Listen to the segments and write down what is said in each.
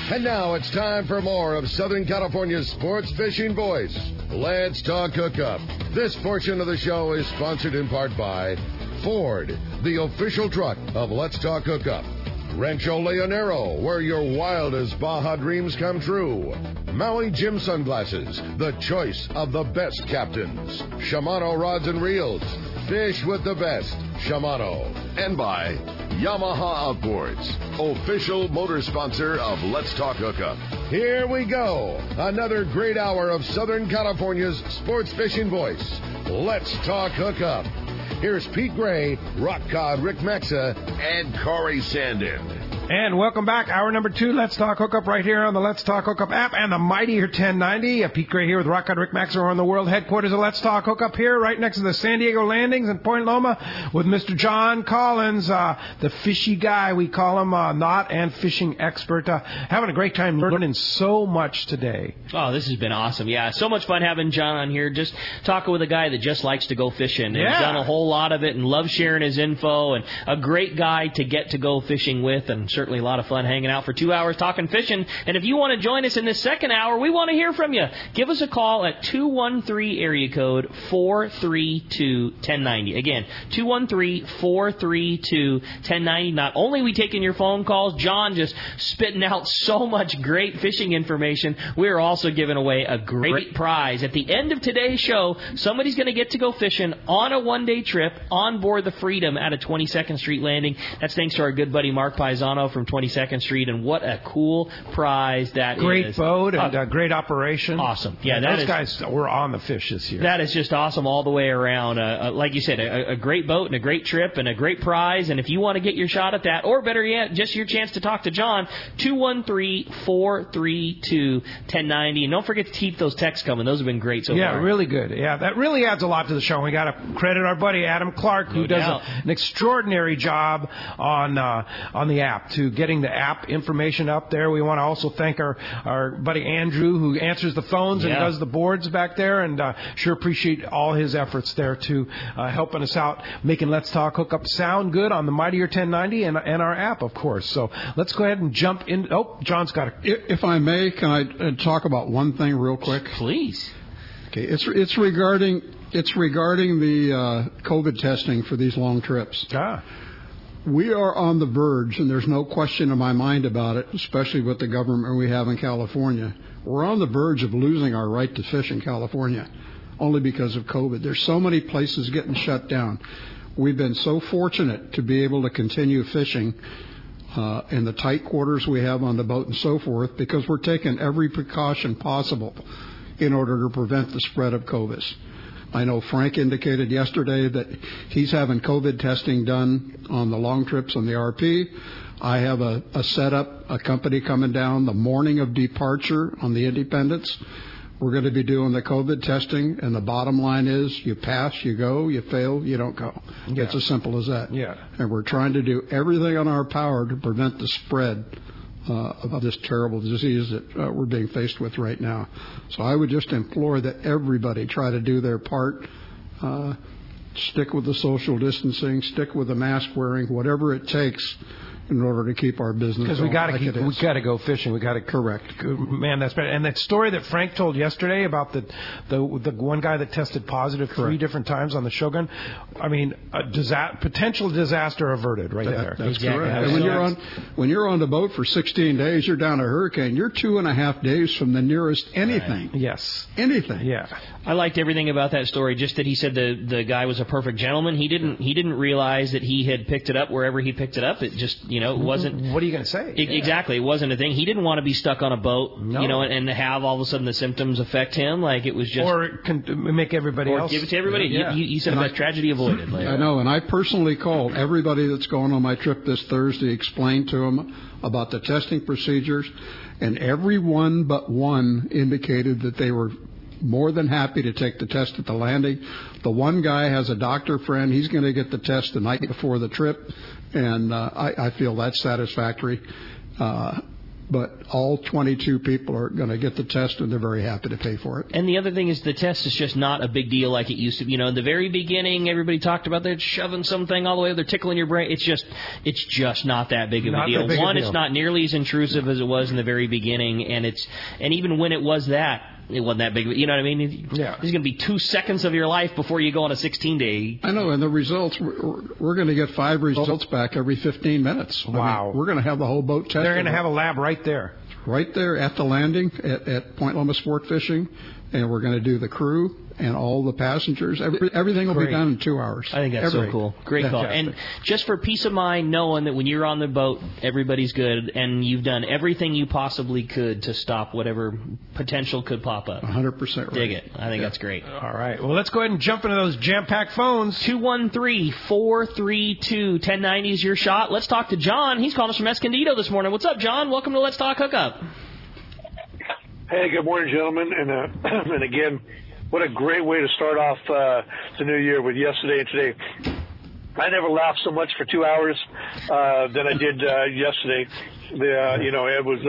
And now it's time for more of Southern California's sports fishing voice. Let's Talk Hookup. This portion of the show is sponsored in part by Ford, the official truck of Let's Talk Hookup. Rancho Leonero, where your wildest Baja dreams come true. Maui Jim Sunglasses, the choice of the best captains. Shimano Rods and Reels, fish with the best. Shimano. And by Yamaha Outboards, official motor sponsor of Let's Talk Hookup. Here we go. Another great hour of Southern California's sports fishing voice. Let's Talk Hookup. Here's Pete Gray, Rock Cod Rick Maxa, and Corey Sandin. And welcome back. Hour number 2, Let's Talk Hookup, right here on the Let's Talk Hookup app and the Mightier 1090. Pete Gray here with Rock Cod Rick Maxa. We're on the world headquarters of Let's Talk Hookup here, right next to the San Diego Landings in Point Loma with Mr. John Collins, the fishy guy, we call him, knot and fishing expert. Having a great time learning so much today. Oh, this has been awesome. Yeah, so much fun having John on here, just talking with a guy that just likes to go fishing and done a whole lot of it and loves sharing his info, and a great guy to get to go fishing with, and certainly a lot of fun hanging out for 2 hours talking fishing. And if you want to join us in this second hour, we want to hear from you. Give us a call at 213 area code 432-1090. Again, 213-432-1090. Not only are we taking your phone calls, John just spitting out so much great fishing information, we're also giving away a great prize. At the end of today's show, somebody's going to get to go fishing on a one-day trip on board the Freedom at a 22nd Street landing. That's thanks to our good buddy Mark Paisano from 22nd Street, and what a cool prize that is. Great boat and great operation. Awesome. Yeah, those guys were on the fish this year. That is just awesome all the way around. Like you said, a great boat and a great trip and a great prize. And if you want to get your shot at that, or better yet, just your chance to talk to John, 213-432-1090. And don't forget to keep those texts coming. Those have been great so far. Yeah, really good. Yeah, that really adds a lot to the show. We got to credit our buddy Adam Clark, who does an extraordinary job on the app, to getting the app information up there. We want to also thank our buddy Andrew, who answers the phones and does the boards back there, and sure appreciate all his efforts there to helping us out, making Let's Talk Hookup sound good on the Mightier 1090 and our app, of course. So let's go ahead and jump in. Oh, John's got If I may, can I talk about one thing real quick? Please. Okay, it's regarding the COVID testing for these long trips. We are on the verge, and there's no question in my mind about it, especially with the government we have in California. We're on the verge of losing our right to fish in California, only because of COVID. There's so many places getting shut down. We've been so fortunate to be able to continue fishing in the tight quarters we have on the boat and so forth, because we're taking every precaution possible in order to prevent the spread of COVID. I know Frank indicated yesterday that he's having COVID testing done on the long trips on the RP. I have a setup, a company coming down the morning of departure on the Independence. We're going to be doing the COVID testing, and the bottom line is you pass, you go, you fail, you don't go. Yeah. It's as simple as that. Yeah. And we're trying to do everything on our power to prevent the spread of this terrible disease that we're being faced with right now. So I would just implore that everybody try to do their part. Stick with the social distancing, stick with the mask wearing, whatever it takes in order to keep our business. Because we got to go fishing. We got to correct. Man, that's better. And that story that Frank told yesterday about the one guy that tested positive 3 different times on the Shogun. I mean, potential disaster averted right there. That's correct. And when you're on the boat for 16 days, you're down a hurricane. You're 2.5 days from the nearest anything. Right. Yes. Anything. Yeah. I liked everything about that story. Just that he said the guy was a perfect gentleman. He didn't realize that he had picked it up wherever he picked it up. It just it wasn't. What are you going to say? Exactly, it wasn't a thing. He didn't want to be stuck on a boat, and have all of a sudden the symptoms affect him. Like it was just, or it can make everybody else. Give it to everybody. Yeah. He said about tragedy avoided. I know, and I personally called everybody that's going on my trip this Thursday, explained to them about the testing procedures, and everyone but one indicated that they were more than happy to take the test at the landing. The one guy has a doctor friend. He's going to get the test the night before the trip, and I feel that's satisfactory. but all 22 people are going to get the test, and they're very happy to pay for it. And the other thing is the test is just not a big deal like it used to be. In the very beginning, everybody talked about they're shoving something all the way, they're tickling your brain. It's just not that big of a deal. One, it's not nearly as intrusive as it was in the very beginning, and even when it was that, it wasn't that big. You know what I mean? Yeah. There's going to be 2 seconds of your life before you go on a 16-day. I know, and the results, we're going to get 5 results back every 15 minutes. Wow. I mean, we're going to have the whole boat tested. They're going to have a lab right there. Right there at the landing at Point Loma Sport Fishing, and we're going to do the crew and all the passengers. Everything will be done in 2 hours. I think that's so cool. Great call. And just for peace of mind, knowing that when you're on the boat, everybody's good, and you've done everything you possibly could to stop whatever potential could pop up. 100% right. Dig it. I think that's great. All right. Well, let's go ahead and jump into those jam-packed phones. 213-432-1090 is your shot. Let's talk to John. He's calling us from Escondido this morning. What's up, John? Welcome to Let's Talk Hookup. Hey, good morning, gentlemen. And again, what a great way to start off the new year with yesterday and today. I never laughed so much for 2 hours than I did yesterday. It was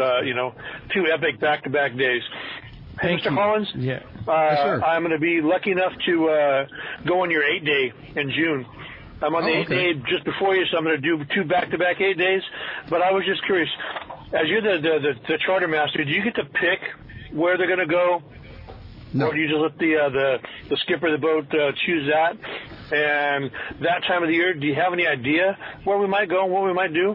2 epic back-to-back days. Hey, Mr. Collins, yeah. Yes, sir. I'm going to be lucky enough to go on your 8-day in June. I'm on the 8-day just before you, so I'm going to do 2 back-to-back 8 days. But I was just curious, as you're the charter master, do you get to pick where they're going to go? No. Or do you just let the skipper of the boat choose that? And that time of the year, do you have any idea where we might go and what we might do?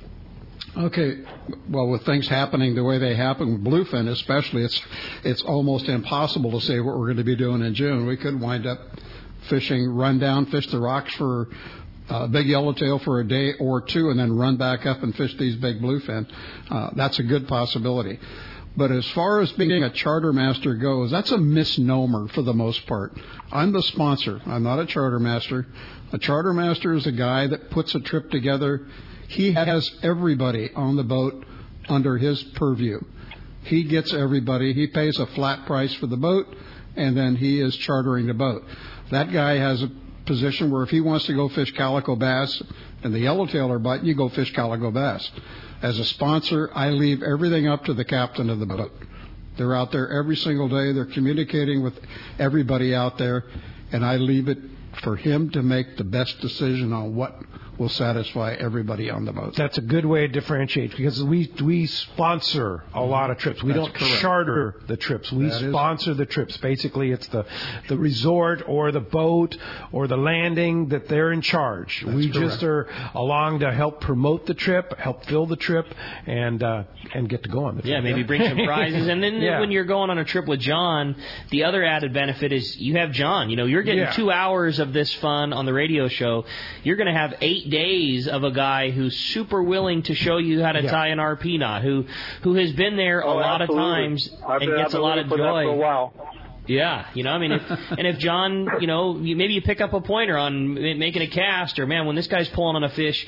Okay. Well, with things happening the way they happen, with bluefin especially, it's almost impossible to say what we're going to be doing in June. We could wind up fishing, run down, fish the rocks for big yellowtail for a day or 2, and then run back up and fish these big bluefin. That's a good possibility. But as far as being a charter master goes, that's a misnomer for the most part. I'm the sponsor. I'm not a charter master. A charter master is a guy that puts a trip together. He has everybody on the boat under his purview. He gets everybody. He pays a flat price for the boat, and then he is chartering the boat. That guy has a position where if he wants to go fish calico bass and the yellowtail are biting, you go fish calico bass. As a sponsor, I leave everything up to the captain of the boat. They're out there every single day. They're communicating with everybody out there, and I leave it for him to make the best decision on what will satisfy everybody on the boat. That's a good way to differentiate, because we sponsor a lot of trips. We don't charter the trips. We sponsor the trips. Basically, it's the resort or the boat or the landing that they're in charge. We just are along to help promote the trip, help fill the trip, and get to go on the trip. Yeah, maybe bring some prizes. And then when you're going on a trip with John, the other added benefit is you have John. You're getting 2 hours of this fun on the radio show. You're going to have 8 days of a guy who's super willing to show you how to tie an RP knot, who has been there a lot of times and gets a lot of joy. For a while. Yeah, if John, maybe you pick up a pointer on making a cast, or man, when this guy's pulling on a fish,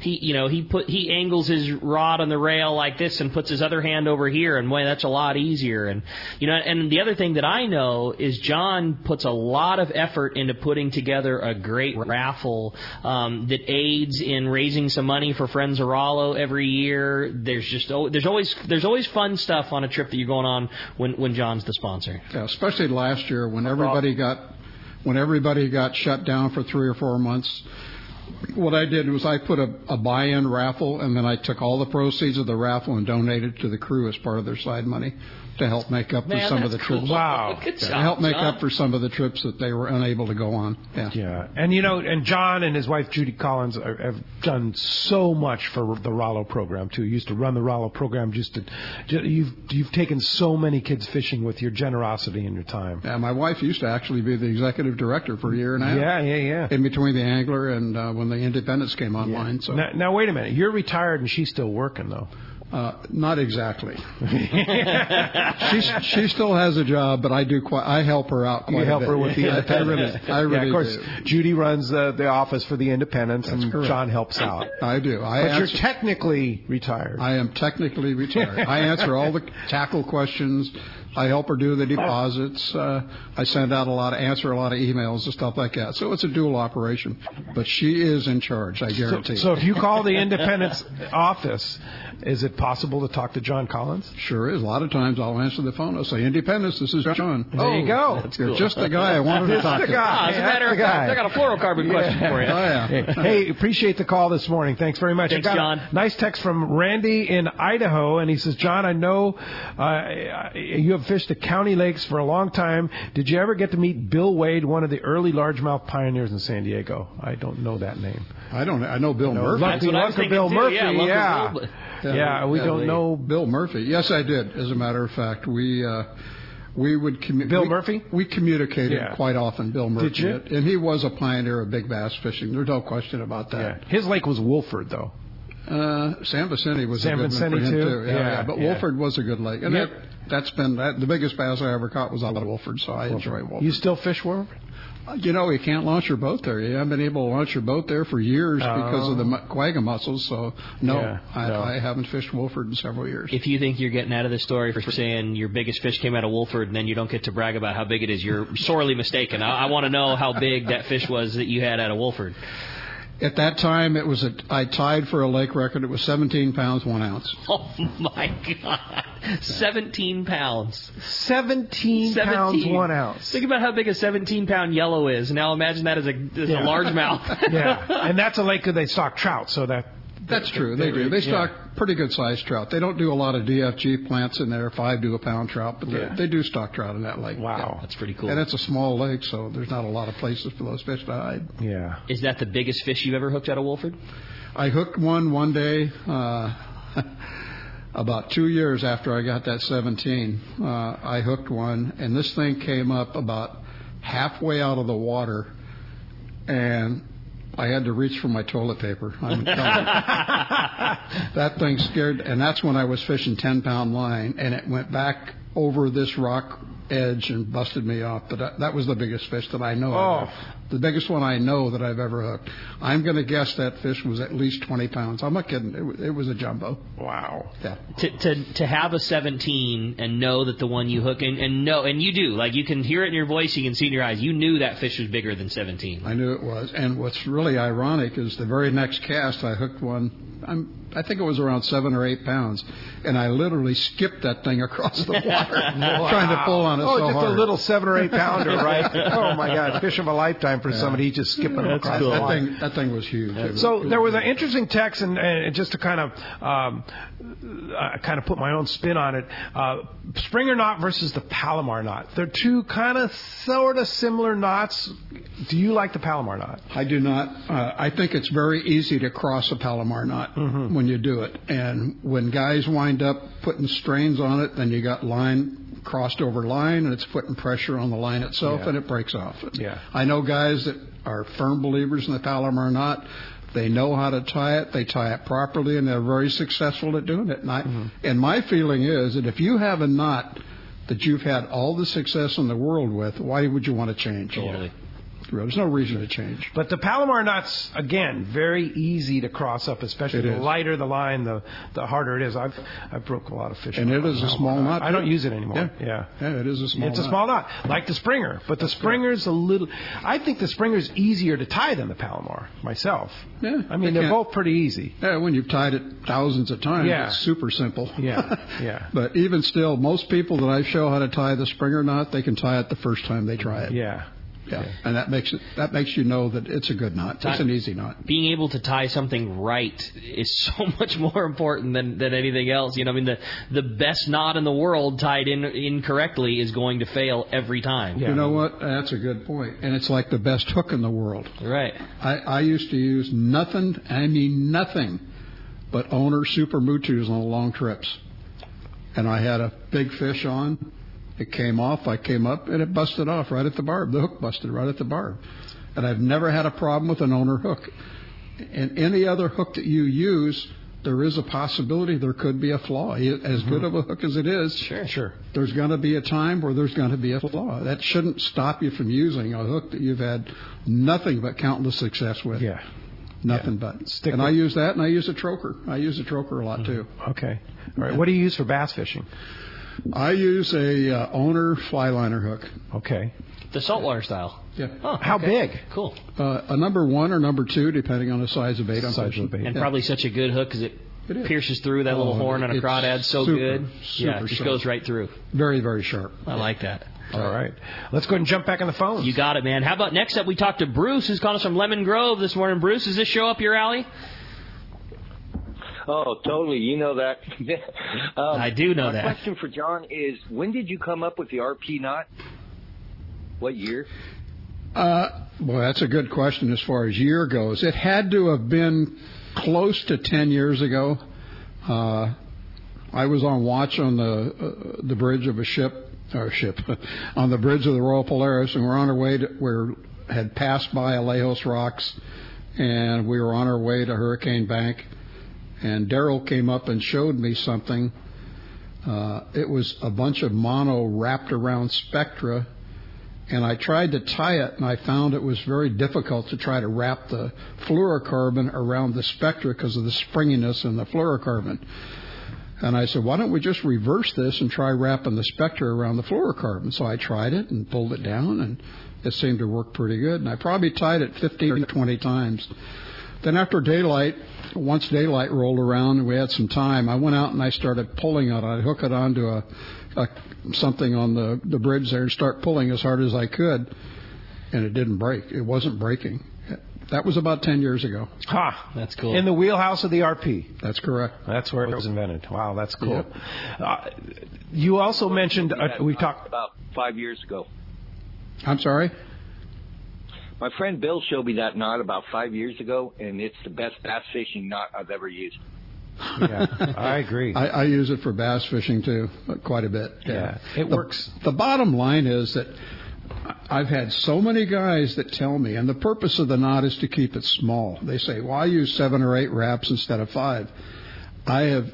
he angles his rod on the rail like this and puts his other hand over here, and boy, that's a lot easier. And and the other thing that I know is John puts a lot of effort into putting together a great raffle that aids in raising some money for Friends of Rollo every year. There's always fun stuff on a trip that you're going on when John's the sponsor. Yeah, especially last year when everybody got shut down for 3 or 4 months. What I did was I put a buy-in raffle, and then I took all the proceeds of the raffle and donated to the crew as part of their side money to help make up for some of the trips. Wow. Good job, to help make up for some of the trips that they were unable to go on. Yeah. And and John and his wife Judy Collins have done so much for the Rollo program too. You used to run the Rollo program. You've taken so many kids fishing with your generosity and your time. Yeah, my wife used to actually be the executive director for a year and a half. Yeah. In between the Angler and when the Independence came online. Yeah. So now wait a minute. You're retired and she's still working though. Not exactly. She still has a job, but I help her out quite a bit. You help her with the Independence. I really of course, do. Judy runs the office for the Independence, and John helps out. I do. But you're technically retired. I am technically retired. I answer all the tackle questions. I help her do the deposits. I send out answer a lot of emails and stuff like that. So it's a dual operation. But she is in charge, I guarantee. So if you call the Independence office, is it it possible to talk to John Collins? Sure is. A lot of times I'll answer the phone. I'll say, Independence, this is John. There you go. You're cool. Just the guy I wanted to talk to. As a matter of fact, I got a fluorocarbon question for you. Oh, yeah. Hey, appreciate the call this morning. Thanks very much. Thanks, I got John. a nice text from Randy in Idaho, and he says, John, I know you have fished the county lakes for a long time. Did you ever get to meet Bill Wade, one of the early largemouth pioneers in San Diego? I don't know that name. I know Bill Murphy. Lucky Bill Murphy, yeah. We don't know Bill Murphy. Yes, I did. As a matter of fact, we would Murphy? We communicated quite often. Bill Murphy, did you? And he was a pioneer of big bass fishing. There's no question about that. Yeah. His lake was Wolford, though. San Vicente was San a good Vicente one for him too. too. Yeah. But Wolford was a good lake, and that's been the biggest bass I ever caught was out of Wolford. So I enjoy Wolford. You still fish Wolford? You know, you can't launch your boat there. You haven't been able to launch your boat there for years because of the quagga mussels. So, I haven't fished Wolford in several years. If you think you're getting out of the story for saying your biggest fish came out of Wolford and then you don't get to brag about how big it is, you're sorely mistaken. I want to know how big that fish was that you had out of Wolford. At that time, I tied for a lake record. It was 17 pounds, 1 ounce. Oh, my God. 17 pounds. 17 pounds, 1 ounce. Think about how big a 17-pound yellow is. Now imagine that as a largemouth. Yeah, and that's a lake that they stock trout, so that's true. They do. They stock pretty good-sized trout. They don't do a lot of DFG plants in there, 5 to a pound trout, but they do stock trout in that lake. Wow. That's pretty cool. And it's a small lake, so there's not a lot of places for those fish to hide. Yeah. Is that the biggest fish you've ever hooked out of Wolford? I hooked one day about 2 years after I got that 17. I hooked one, and this thing came up about halfway out of the water, and I had to reach for my toilet paper. That thing scared, and that's when I was fishing 10-pound line, and it went back over this rock edge and busted me off. But that was the biggest fish that I know. The biggest one I know that I've ever hooked. I'm going to guess that fish was at least 20 pounds. I'm not kidding. It was a jumbo. Wow. Yeah. To have a 17 and know that the one you hook and you do, like you can hear it in your voice, you can see in your eyes, you knew that fish was bigger than 17. I knew it was. And what's really ironic is the very next cast I hooked one. I think it was around 7 or 8 pounds, and I literally skipped that thing across the water, trying to pull on it so just hard. a little 7 or 8 pounder, right? Oh my God, fish of a lifetime for somebody just skipping across the water. That thing was huge. So there was an interesting text, and just to kind of put my own spin on it, Springer knot versus the Palomar knot. They're two kind of sort of similar knots. Do you like the Palomar knot? I do not. I think it's very easy to cross a Palomar knot when you do it. And when guys wind up putting strains on it, then you got line crossed over line, and it's putting pressure on the line itself, and it breaks off. Yeah. I know guys that are firm believers in the Palomar knot. They know how to tie it. They tie it properly, and they're very successful at doing it. And my feeling is that if you have a knot that you've had all the success in the world with, why would you want to change? Totally. There's no reason to change. But the Palomar knot's, again, very easy to cross up, especially the lighter the line, the harder it is. I've broke a lot of fish. And it is a small knot. I don't use it anymore. Yeah, it is a small knot. It's a small knot, like the Springer. But the Springer's a little... I think the Springer's easier to tie than the Palomar, myself. Yeah. I mean, they're both pretty easy. Yeah, when you've tied it thousands of times, it's super simple. Yeah. But even still, most people that I show how to tie the Springer knot, they can tie it the first time they try it. Yeah. And that makes you know that it's a good knot. It's an easy knot. Being able to tie something right is so much more important than anything else. You know, I mean, the best knot in the world tied in incorrectly is going to fail every time. You know what? That's a good point. And it's like the best hook in the world. Right. I used to use nothing but owner Super Mutus on long trips. And I had a big fish on. It came off, I came up, and it busted off right at the barb. The hook busted right at the barb. And I've never had a problem with an owner hook. And any other hook that you use, there is a possibility there could be a flaw. As good of a hook as it is, sure. There's going to be a time where there's going to be a flaw. That shouldn't stop you from using a hook that you've had nothing but countless success with. Yeah. Nothing but. And I use that, and I use a troker. I use a troker a lot, too. Okay. All right. What do you use for bass fishing? I use a owner fly liner hook. Okay. The saltwater style. Yeah. Oh, how big? Cool. A number 1 or number 2, depending on the size of bait I'm fishing. And probably such a good hook because it Pierces through that little horn on a crawdad. So good. Yeah, it just goes right through. Very, very sharp. I like that. All right. Let's go ahead and jump back on the phone. You got it, man. How about next up we talked to Bruce, who's calling us from Lemon Grove this morning. Bruce, does this show up your alley? Oh, totally. You know that. I do know that. My question for John is, when did you come up with the RP knot? What year? Well, that's a good question as far as year goes. It had to have been close to 10 years ago. I was on watch on the bridge of on the bridge of the Royal Polaris, and we're on our way had passed by Alejos Rocks, and we were on our way to Hurricane Bank, and Daryl came up and showed me something. It was a bunch of mono wrapped around spectra, and I tried to tie it, and I found it was very difficult to try to wrap the fluorocarbon around the spectra because of the springiness in the fluorocarbon. And I said, why don't we just reverse this and try wrapping the spectra around the fluorocarbon? So I tried it and pulled it down, and it seemed to work pretty good. And I probably tied it 15 or 20 times. Then after once daylight rolled around and we had some time, I went out and I started pulling it. I'd hook it onto something on the bridge there and start pulling as hard as I could, and it didn't break. It wasn't breaking. That was about 10 years ago. That's cool. In the wheelhouse of the RP. That's correct. That's where it was invented. Wow, that's cool. Yep. You also mentioned we talked about 5 years ago. I'm sorry? My friend Bill showed me that knot about 5 years ago, and it's the best bass fishing knot I've ever used. Yeah, I agree. I use it for bass fishing too, quite a bit. Yeah, it works. The bottom line is that I've had so many guys that tell me, and the purpose of the knot is to keep it small. They say, well, I use 7 or 8 wraps instead of 5. I have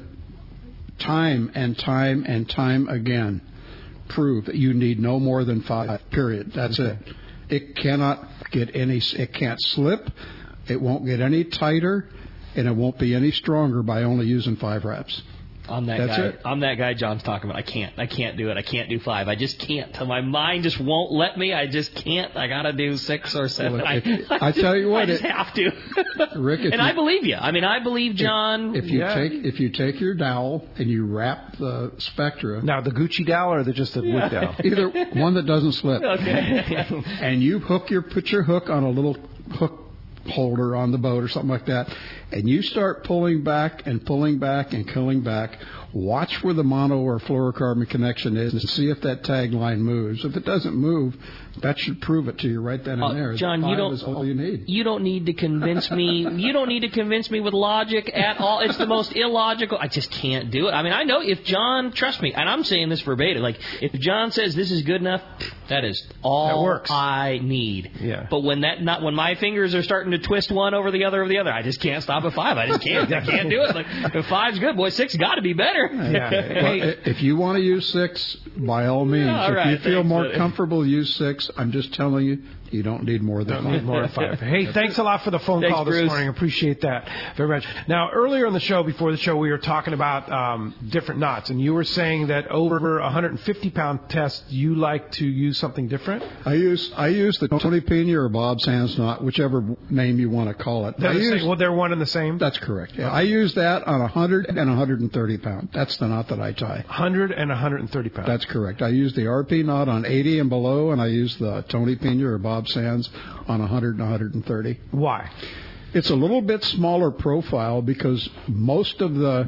time and time again proved that you need no more than 5, period. That's it. It cannot it can't slip, it won't get any tighter, and it won't be any stronger by only using 5 wraps. I'm that guy John's talking about. I can't do it. I can't do 5. I just can't. My mind just won't let me. I just can't. I got to do 6 or 7. Well, I tell you what. I just have to. Rick, I believe you. I mean, I believe John. If you take your dowel and you wrap the spectra. Now, the Gucci dowel or just the wood dowel? Either one that doesn't slip. Okay. And you put your hook on a little hook holder on the boat or something like that, and you start pulling back and pulling back and pulling back. Watch where the mono or fluorocarbon connection is and see if that tag line moves. If it doesn't move, that should prove it to you right then and there. John, is all you need. You don't need to convince me. You don't need to convince me with logic at all. It's the most illogical. I just can't do it. I mean, I know if John, trust me, and I'm saying this verbatim, like if John says this is good enough, that is all I need. Yeah. But when my fingers are starting to twist one over the other, I just can't stop at 5. I just can't. I can't do it. Like if 5's good, boy, 6 got to be better. Yeah. Well, if you want to use 6, by all means. If you feel more comfortable, use 6. I'm just telling you, you don't need more than 5. More than 5. Hey, thanks a lot for the phone call this morning. Appreciate that very much. Now, earlier in the show, before the show, we were talking about different knots, and you were saying that over 150-pound test, you like to use something different? I use the Tony Pena or Bob Sands knot, whichever name you want to call it. They're one and the same? That's correct. Yeah. I use that on 100 and 130 pound. That's the knot that I tie. 100 and 130 pounds. That's correct. I use the RP knot on 80 and below, and I use the Tony Pena or Bob Sands on 100 and 130. Why? It's a little bit smaller profile because most of the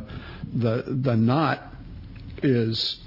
knot is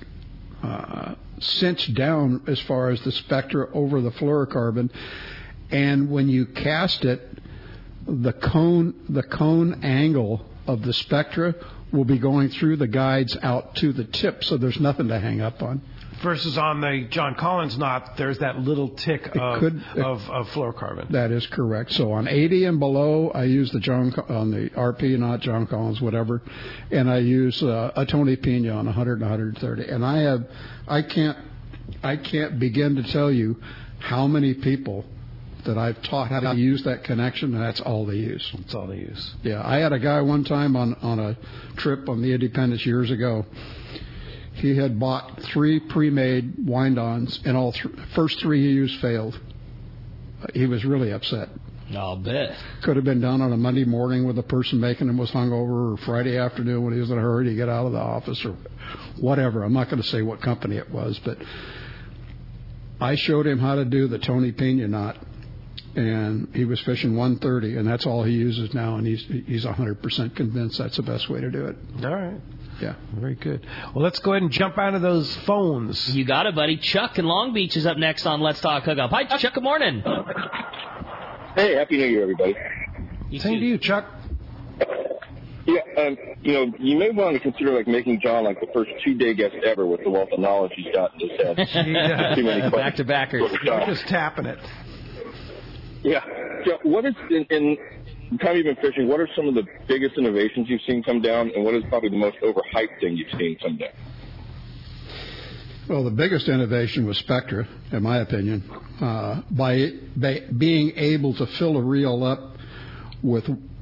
cinched down as far as the spectra over the fluorocarbon, and when you cast it, the cone angle of the spectra will be going through the guides out to the tip, so there's nothing to hang up on. Versus on the John Collins knot, there's that little tick of fluorocarbon. That is correct. So on 80 and below, I use on the RP knot, John Collins, whatever, and I use a Tony Pena on 100 and 130. And I can't begin to tell you how many people that I've taught how to use that connection, and that's all they use. That's all they use. Yeah, I had a guy one time on a trip on the Independence years ago. He had bought 3 pre-made wind-ons, and first 3 he used failed. He was really upset. I'll bet. Could have been done on a Monday morning when the person making them was hungover, or Friday afternoon when he was in a hurry to get out of the office, or whatever. I'm not going to say what company it was, but I showed him how to do the Tony Pena knot, and he was fishing 130, and that's all he uses now, and he's 100% convinced that's the best way to do it. All right. Yeah. Very good. Well, let's go ahead and jump onto those phones. You got it, buddy. Chuck in Long Beach is up next on Let's Talk Hookup. Hi, Chuck. Good morning. Hey, Happy New Year, everybody. Same to you, Chuck. Yeah, you may want to consider making John the first 2-day guest ever with the wealth of knowledge he's got in his head. Too many questions. Back-to-backers. You're just tapping it. Yeah. So what is in the time you've been fishing? What are some of the biggest innovations you've seen come down, and what is probably the most overhyped thing you've seen come down? Well, the biggest innovation was Spectra, in my opinion, by being able to fill a reel up with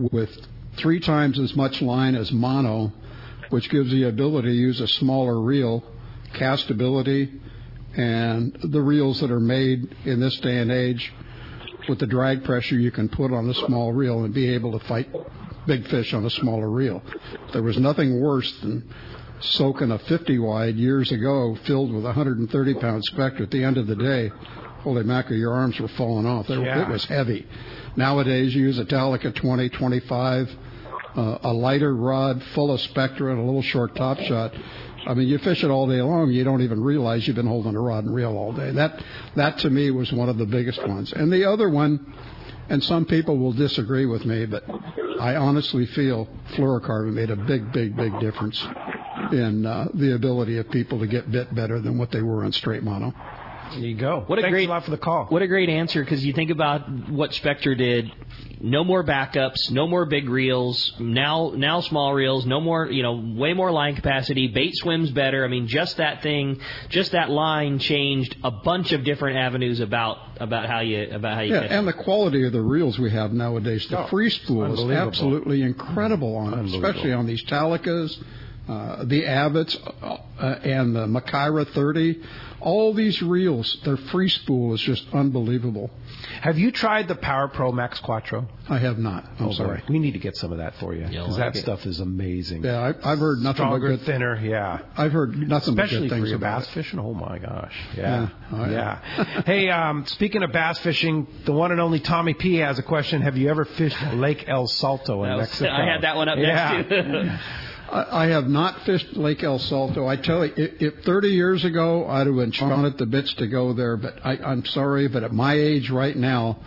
3 times as much line as mono, which gives the ability to use a smaller reel, castability, and the reels that are made in this day and age with the drag pressure you can put on a small reel and be able to fight big fish on a smaller reel. There was nothing worse than soaking a 50 wide years ago filled with 130-pound Spectra. At the end of the day, holy mackerel, your arms were falling off. It was heavy. Nowadays, you use a Talica 20, 25, a lighter rod full of Spectra and a little short top shot. I mean, you fish it all day long, you don't even realize you've been holding a rod and reel all day. That to me was one of the biggest ones. And the other one, and some people will disagree with me, but I honestly feel fluorocarbon made a big, big, big difference in the ability of people to get bit better than what they were on straight mono. There you go. Thanks a lot for the call. What a great answer, because you think about what Spectra did. No more backups, no more big reels, now small reels, no more, way more line capacity, bait swims better. I mean, just that line changed a bunch of different avenues about how you catch and the quality of the reels we have nowadays. The free spool is absolutely incredible especially on these Talicas, the Abbots, and the Makaira 30. All these reels, their free spool is just unbelievable. Have you tried the Power Pro Max Quattro? I have not. I'm sorry. We need to get some of that for you, because that stuff is amazing. Yeah, I've heard nothing but good. Thinner, yeah. I've heard nothing but good things for your about bass fishing. Oh my gosh, yeah. Hey, speaking of bass fishing, the one and only Tommy P has a question. Have you ever fished Lake El Salto in Mexico? I had that one up next too. I have not fished Lake El Salto. I tell you, if 30 years ago, I'd have been chomping at the bits to go there. But I'm sorry, but at my age right now,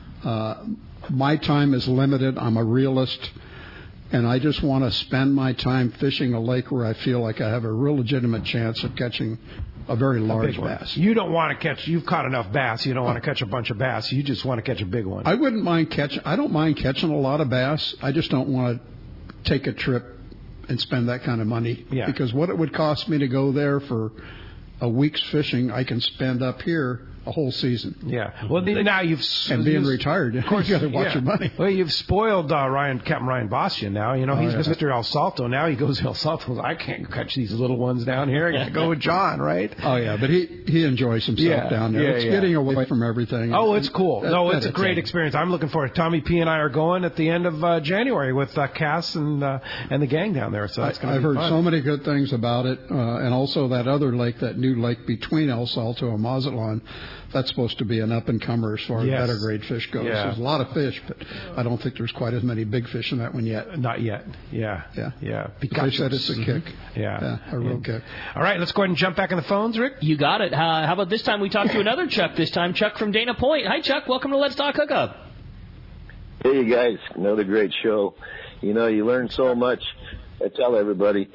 my time is limited. I'm a realist, and I just want to spend my time fishing a lake where I feel like I have a real legitimate chance of catching a very large bass. You don't want to catch. You've caught enough bass. You don't want to catch a bunch of bass. You just want to catch a big one. I don't mind catching a lot of bass. I just don't want to take a trip and spend that kind of money. Yeah. Because what it would cost me to go there for a week's fishing, I can spend up here a whole season. Yeah. Well, now being retired, of course, you got to watch your money. Well, you've spoiled Captain Ryan Bastian now. He's Mr. El Salto. Now he goes to El Salto. I can't catch these little ones down here. I got to go with John, right? Oh yeah, but he enjoys himself down there. It's getting away from everything. Oh, it's cool. It's a great experience. I'm looking forward. Tommy P and I are going at the end of January with Cass and the gang down there. So it's going to be fun. I've heard so many good things about it, and also that other lake, that new lake between El Salto and Mazatlan. That's supposed to be an up-and-comer as far as better grade fish goes. Yeah. There's a lot of fish, but I don't think there's quite as many big fish in that one yet. Not yet. Yeah. They said it's a kick. Yeah, a real kick. All right, let's go ahead and jump back in the phones, Rick. You got it. How about this time we talk to another Chuck this time, Chuck from Dana Point. Hi, Chuck. Welcome to Let's Talk Hookup. Hey, you guys. Another great show. You learn so much. I tell everybody,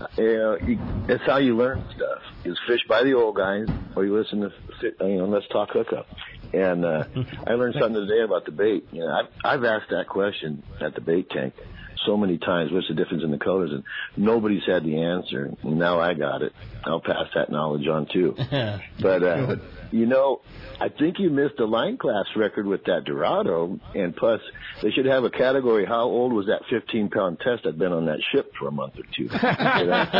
it's how you learn stuff. Is fish by the old guys, or you listen to, Let's Talk Hookup. And I learned something today about the bait. I've asked that question at the bait tank so many times. What's the difference in the colors? And nobody's had the answer. And now I got it. I'll pass that knowledge on too. But I think you missed the line class record with that Dorado. And plus, they should have a category. How old was that 15-pound test? I've been on that ship for a month or two.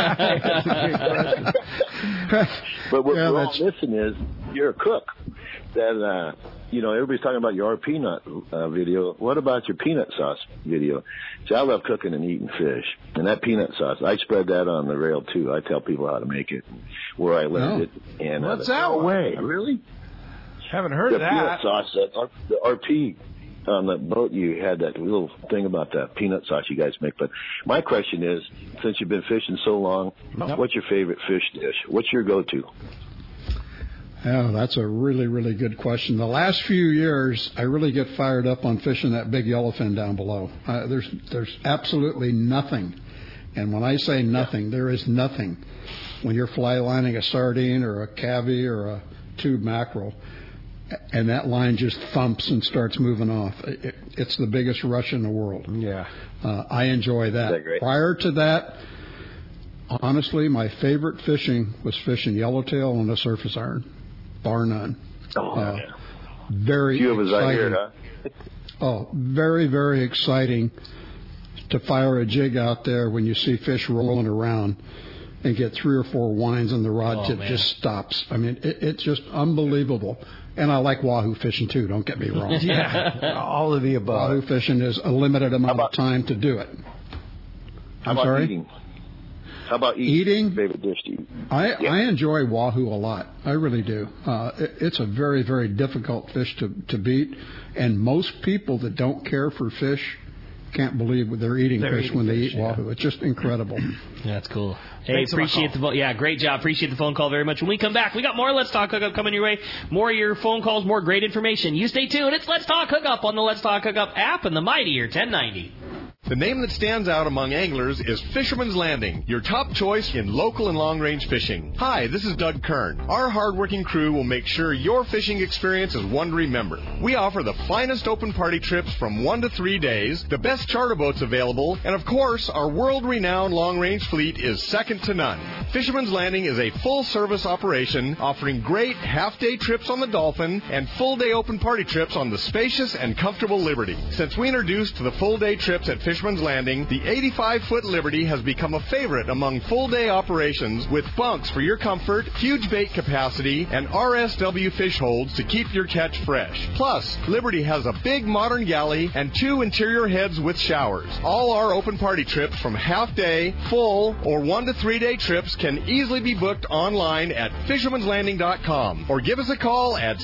But what we're all missing is you're a cook. everybody's talking about your peanut video. What about your peanut sauce video? See, I love cooking and eating fish, and that peanut sauce, I spread that on the rail too. I tell people how to make it, where I learned it, and what's that way? Really? Haven't heard the that. Peanut sauce, the RP on the boat. You had that little thing about that peanut sauce you guys make. But my question is, since you've been fishing so long, what's your favorite fish dish? What's your go-to? Oh, that's a really, really good question. The last few years, I really get fired up on fishing that big yellowfin down below. There's absolutely nothing. And when I say nothing, there is nothing. When you're fly lining a sardine or a cavy or a tube mackerel, and that line just thumps and starts moving off, it's the biggest rush in the world. Yeah. I enjoy that. Is that great? Prior to that, honestly, my favorite fishing was fishing yellowtail on a surface iron. Bar none. Very few of us exciting. out here, huh? Very, very exciting to fire a jig out there when you see fish rolling around and get 3 or 4 winds and the rod tip just stops. I mean, it's just unbelievable. And I like wahoo fishing too, don't get me wrong. Yeah, all of the above. Wahoo fishing is a limited amount of time to do it. How about eating? How about eating? Favorite dish to eat? I enjoy wahoo a lot. I really do. It's a very, very difficult fish to beat, and most people that don't care for fish can't believe they're eating fish when they eat wahoo. It's just incredible. That's cool. Hey, appreciate great job. Appreciate the phone call very much. When we come back, we got more Let's Talk Hookup coming your way. More of your phone calls, more great information. You stay tuned. It's Let's Talk Hookup on the Let's Talk Hookup app and the Mightier 1090. The name that stands out among anglers is Fisherman's Landing, your top choice in local and long-range fishing. Hi, this is Doug Kern. Our hard-working crew will make sure your fishing experience is one to remember. We offer the finest open party trips from 1 to 3 days, the best charter boats available, and of course, our world-renowned long-range fleet is second to none. Fisherman's Landing is a full-service operation offering great half-day trips on the Dolphin and full-day open party trips on the spacious and comfortable Liberty. Since we introduced the full-day trips at Fisherman's Landing, the 85-foot Liberty has become a favorite among full-day operations with bunks for your comfort, huge bait capacity, and RSW fish holds to keep your catch fresh. Plus, Liberty has a big modern galley and 2 interior heads with showers. All our open party trips from half-day, full, or 1 to 3 day trips can easily be booked online at fishermanslanding.com or give us a call at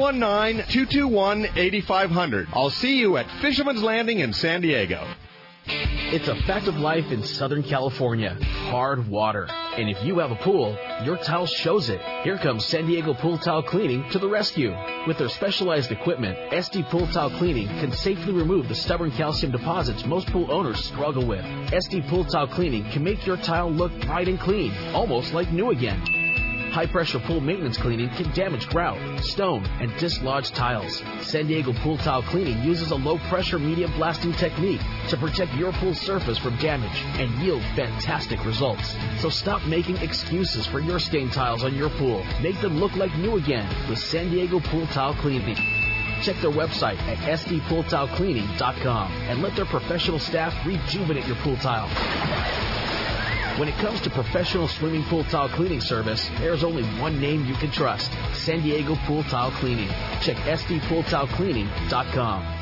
619-221-8500. I'll see you at Fisherman's Landing in San Diego. It's a fact of life in Southern California. Hard water. And if you have a pool, your tile shows it. Here comes San Diego Pool Tile Cleaning to the rescue. With their specialized equipment, SD Pool Tile Cleaning can safely remove the stubborn calcium deposits most pool owners struggle with. SD Pool Tile Cleaning can make your tile look bright and clean, almost like new again. High-pressure pool maintenance cleaning can damage grout, stone, and dislodge tiles. San Diego Pool Tile Cleaning uses a low-pressure medium blasting technique to protect your pool surface from damage and yield fantastic results. So stop making excuses for your stained tiles on your pool. Make them look like new again with San Diego Pool Tile Cleaning. Check their website at sdpooltilecleaning.com and let their professional staff rejuvenate your pool tile. When it comes to professional swimming pool tile cleaning service, there's only one name you can trust: San Diego Pool Tile Cleaning. Check sdpooltilecleaning.com.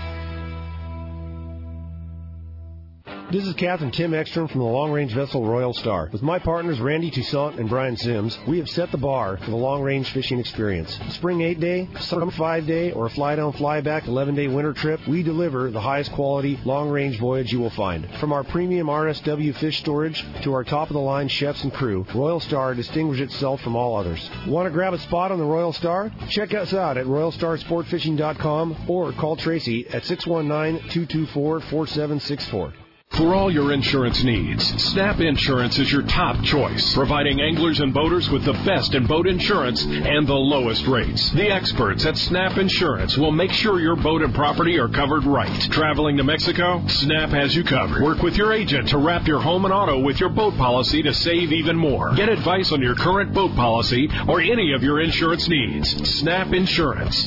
This is Captain Tim Ekstrom from the long-range vessel Royal Star. With my partners Randy Toussaint and Brian Sims, we have set the bar for the long-range fishing experience. Spring 8-day, summer 5-day, or a fly-down, fly-back 11-day winter trip, we deliver the highest quality long-range voyage you will find. From our premium RSW fish storage to our top-of-the-line chefs and crew, Royal Star distinguishes itself from all others. Want to grab a spot on the Royal Star? Check us out at RoyalStarSportFishing.com or call Tracy at 619-224-4764. For all your insurance needs, Snap Insurance is your top choice, providing anglers and boaters with the best in boat insurance and the lowest rates. The experts at Snap Insurance will make sure your boat and property are covered right. Traveling to Mexico? Snap has you covered. Work with your agent to wrap your home and auto with your boat policy to save even more. Get advice on your current boat policy or any of your insurance needs. Snap Insurance,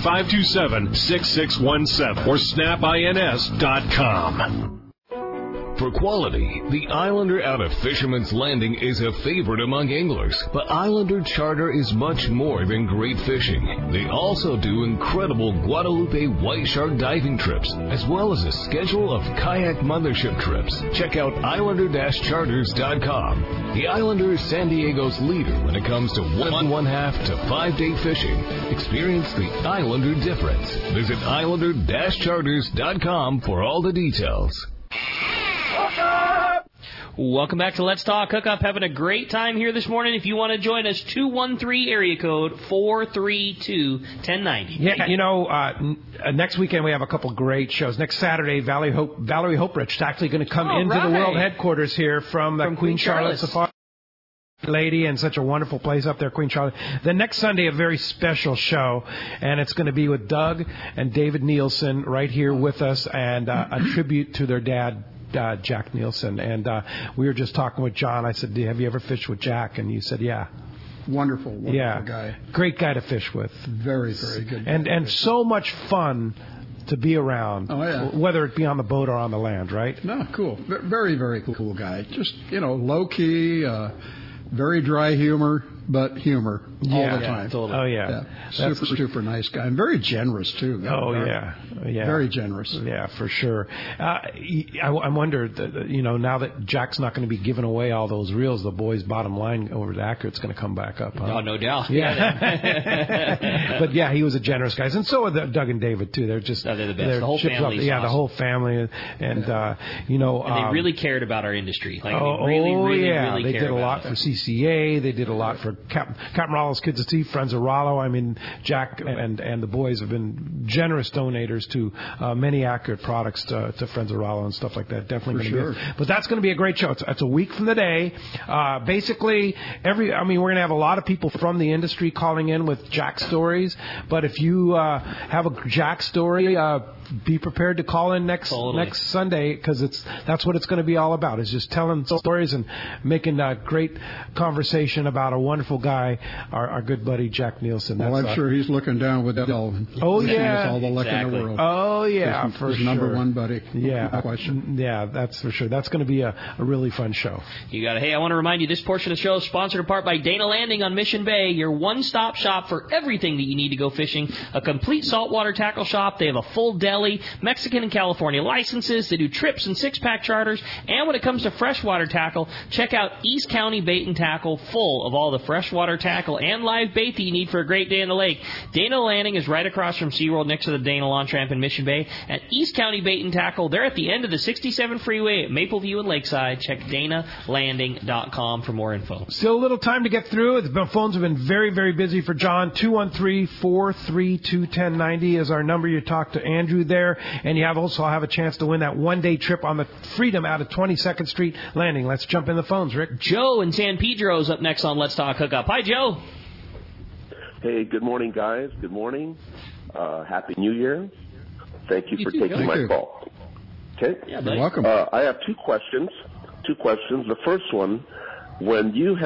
800-527-6617 or snapins.com. For quality, the Islander out of Fisherman's Landing is a favorite among anglers. But Islander Charter is much more than great fishing. They also do incredible Guadalupe white shark diving trips, as well as a schedule of kayak mothership trips. Check out Islander-Charters.com. The Islander is San Diego's leader when it comes to 1.5 to 5 day fishing. Experience the Islander difference. Visit Islander-Charters.com for all the details. Welcome back to Let's Talk Hookup. Having a great time here this morning. If you want to join us, 213 area code 432-1090. Yeah, next weekend we have a couple great shows. Next Saturday, Valerie Hoprich is actually going to come into the world headquarters here from Queen Charlotte Safari lady, and such a wonderful place up there, Queen Charlotte. Then next Sunday, a very special show, and it's going to be with Doug and David Nielsen right here with us, and a tribute to their dad, Jack Nielsen. And we were just talking with John. I said, have you ever fished with Jack? And you said, yeah. Wonderful guy. Great guy to fish with. Very, very good. And so much fun to be around, whether it be on the boat or on the land, right? No, cool. Very, very cool guy. Just, low-key, very dry humor, but humor all the time. Totally. Oh, yeah. Super nice guy. And very generous, too. Yeah. Very generous. Yeah, for sure. I wonder, now that Jack's not going to be giving away all those reels, the boys' bottom line over at Accurate's going to come back up. Huh? Oh, no doubt. Yeah. But, he was a generous guy. And so are Doug and David, too. They're just... they're the best. The whole family. Yeah, the whole family. And, and they really cared about our industry. Like, really they did a lot for CCA. They did a lot for Captain Rollo's Kids at Sea, Friends of Rollo. I mean, Jack and the boys have been generous donators to many Accurate products to Friends of Rollo and stuff like that. Definitely going to be. But that's going to be a great show. It's a week from the day. Basically, we're going to have a lot of people from the industry calling in with Jack stories. But if you have a Jack story, be prepared to call in next Sunday, because that's what it's going to be all about. Is just telling stories and making a great conversation about a wonderful guy, our good buddy Jack Nielsen. Well, I'm sure he's looking down with Delvin. Oh yeah, all the luck in the world. Oh yeah, for his sure. number one buddy. Yeah, no question. Yeah, that's for sure. That's going to be a really fun show. You got it. Hey, I want to remind you, this portion of the show is sponsored in part by Dana Landing on Mission Bay, your one-stop shop for everything that you need to go fishing. A complete saltwater tackle shop. They have a full deli, Mexican and California licenses. They do trips and six-pack charters. And when it comes to freshwater tackle, check out East County Bait and Tackle, full of all the freshwater tackle and live bait that you need for a great day in the lake. Dana Landing is right across from SeaWorld next to the Dana Launch Ramp in Mission Bay. At East County Bait and Tackle, they're at the end of the 67 freeway at Mapleview and Lakeside. Check DanaLanding.com for more info. Still a little time to get through. The phones have been very, very busy for John. 213-432-1090 is our number. You talk to Andrew there, and you also have a chance to win that one-day trip on the Freedom out of 22nd Street Landing. Let's jump in the phones, Rick. Joe in San Pedro is up next on Let's Talk Hookup. Hi, Joe. Hey, good morning, guys. Good morning. Happy New Year. Thank you for taking my call. Okay? Yeah, you're welcome. I have two questions. The first one, when you're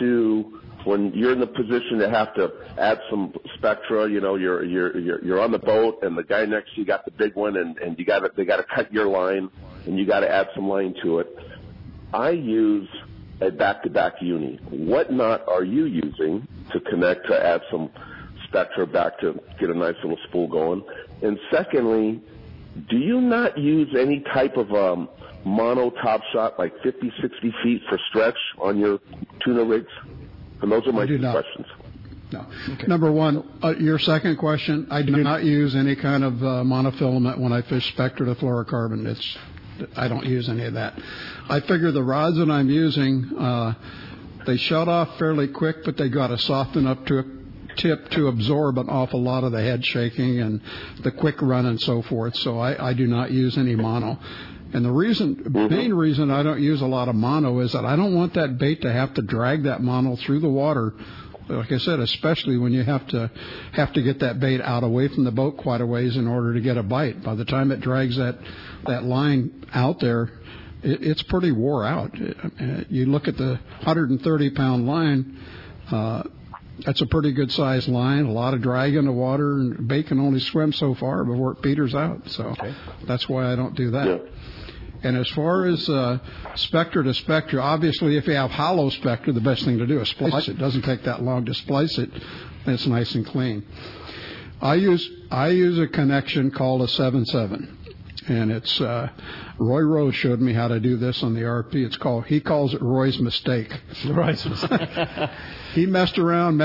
in the position to have to add some spectra, you're on the boat and the guy next to you got the big one, and they got to cut your line and you got to add some line to it. I use a back-to-back uni. What knot are you using to connect to add some spectra back to get a nice little spool going? And secondly, do you not use any type of mono top shot, like 50, 60 feet for stretch on your tuna rigs? And those are my two questions. No. Okay. Number one, your second question, I do not use any kind of monofilament when I fish spectra to fluorocarbon. I don't use any of that. I figure the rods that I'm using, they shut off fairly quick, but they got to soften up to a tip to absorb an awful lot of the head shaking and the quick run and so forth. So I do not use any mono. And the main reason I don't use a lot of mono is that I don't want that bait to have to drag that mono through the water. Like I said, especially when you have to get that bait out away from the boat quite a ways in order to get a bite. By the time it drags that line out there, it's pretty wore out. You look at the 130-pound line, that's a pretty good-sized line, a lot of drag in the water, and bait can only swim so far before it peters out. So that's why I don't do that. And as far as spectra to spectra, obviously if you have hollow spectra, the best thing to do is splice it. It doesn't take that long to splice it, and it's nice and clean. I use a connection called a 7-7, and it's Roy Rose showed me how to do this on the RP. He calls it Roy's mistake. Roy's mistake. He messed around,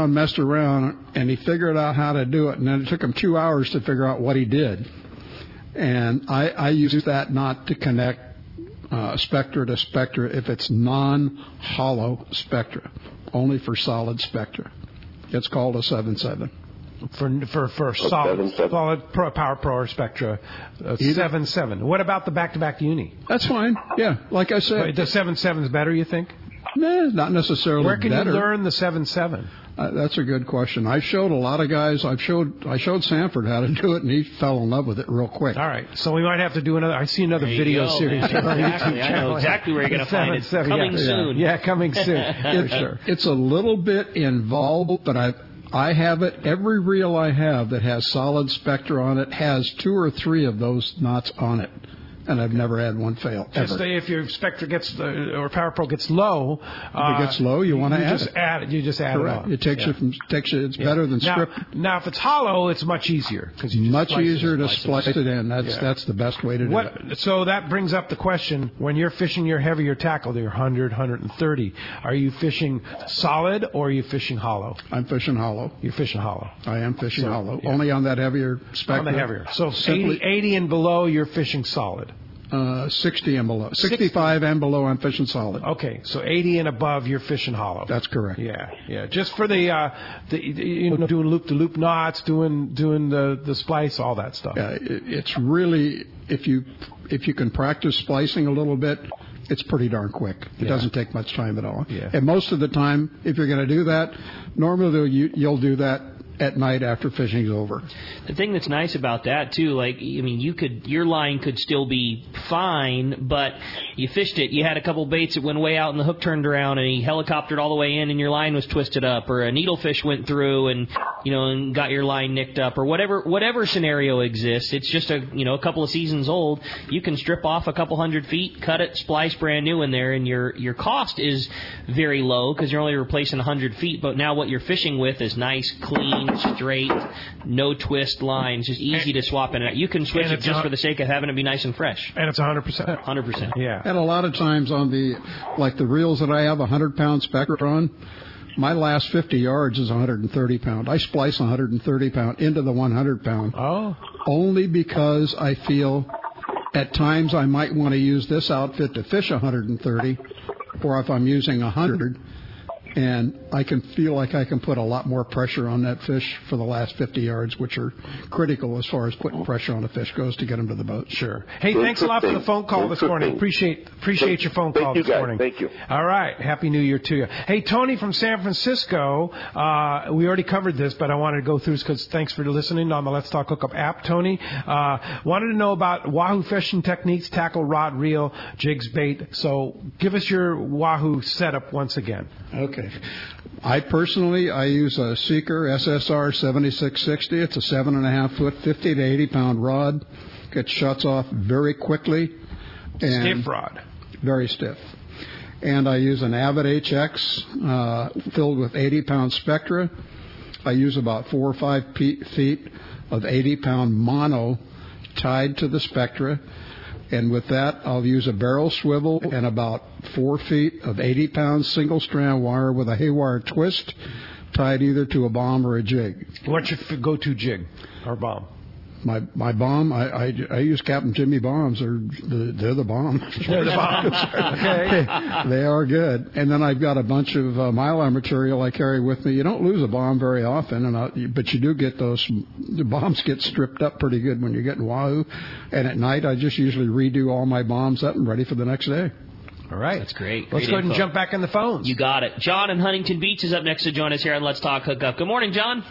and he figured out how to do it, and then it took him 2 hours to figure out what he did. And I use that not to connect spectra to spectra if it's non-hollow spectra, only for solid spectra. It's called a 7-7. For solid Power Pro or Spectra, 7-7. What about the back-to-back uni? That's fine. Yeah, like I said, the 7-7 is better, you think? Nah, not necessarily. Where can better. you learn the 7-7? That's a good question. I showed a lot of guys. I showed Sanford how to do it, and he fell in love with it real quick. All right, so we might have to do another. I see another video series. Exactly. I know exactly where you're going to find it. Coming soon. Yeah, coming soon. For sure. It's a little bit involved, but I have it. Every reel I have that has solid spectra on it has 2 or 3 of those knots on it. And I've never had one fail, ever. Just if your Spectra gets, or Power Pro gets low. If it gets low, you want to add it. You just add Correct. it on. It takes it's better than strip. Now, if it's hollow, it's much easier. Much easier to splice it in. That's the best way to do it. So that brings up the question, when you're fishing your heavier tackle, your 100, 130, are you fishing solid or are you fishing hollow? I'm fishing hollow. You're fishing hollow. I am fishing hollow. Yeah. Only on that heavier spectra. On the heavier. So 80 and below, you're fishing solid. 60 and below. 65 and below, I'm fishing solid. Okay, so 80 and above, you're fishing hollow. That's correct. Yeah. Just for the doing loop-to-loop knots, doing the splice, all that stuff. Yeah, it's really, if you can practice splicing a little bit, it's pretty darn quick. It doesn't take much time at all. Yeah. And most of the time, if you're going to do that, normally you'll do that at night after fishing's over. The thing that's nice about that too, your line could still be fine, but you fished it, you had a couple baits that went way out and the hook turned around and he helicoptered all the way in and your line was twisted up, or a needlefish went through and got your line nicked up, or whatever scenario exists. It's just a couple of seasons old. You can strip off a couple 100 feet, cut it, splice brand new in there, and your cost is very low because you're only replacing 100 feet, but now what you're fishing with is nice, clean, straight, no twist lines, just easy to swap in and out. You can switch it just for the sake of having it be nice and fresh. And it's 100%. 100%. Yeah. And a lot of times on the reels that I have 100-pound spectra on, my last 50 yards is 130 pound. I splice 130 pound into the 100 pound. Oh. Only because I feel at times I might want to use this outfit to fish 130, or if I'm using 100, and I can feel like I can put a lot more pressure on that fish for the last 50 yards, which are critical as far as putting pressure on a fish goes to get them to the boat. Sure. Hey, thanks a lot for the phone call this morning. Appreciate your phone call this morning. Thank you. All right. Happy New Year to you. Hey, Tony from San Francisco. We already covered this, but I wanted to go through this because thanks for listening on the Let's Talk Hookup app, Tony. Wanted to know about Wahoo fishing techniques, tackle, rod, reel, jigs, bait. So give us your Wahoo setup once again. Okay. I use a Seeker SSR 7660. It's a 7.5 foot, 50 to 80 pound rod. It shuts off very quickly. And stiff rod. Very stiff. And I use an Avid HX filled with 80 pound Spectra. I use about 4 or 5 feet of 80 pound mono tied to the Spectra. And with that, I'll use a barrel swivel and about 4 feet of 80-pound single-strand wire with a haywire twist tied either to a bomb or a jig. What's your go-to jig or bomb? My bomb, I use Captain Jimmy bombs. They're the bomb. They're the bombs. Okay. They are good. And then I've got a bunch of mylar material I carry with me. You don't lose a bomb very often, but you do get those. The bombs get stripped up pretty good when you get in Wahoo. And at night, I just usually redo all my bombs up and ready for the next day. All right. That's great. Let's go ahead and jump back on the phones. You got it. John in Huntington Beach is up next to join us here on Let's Talk Hookup. Good morning, John.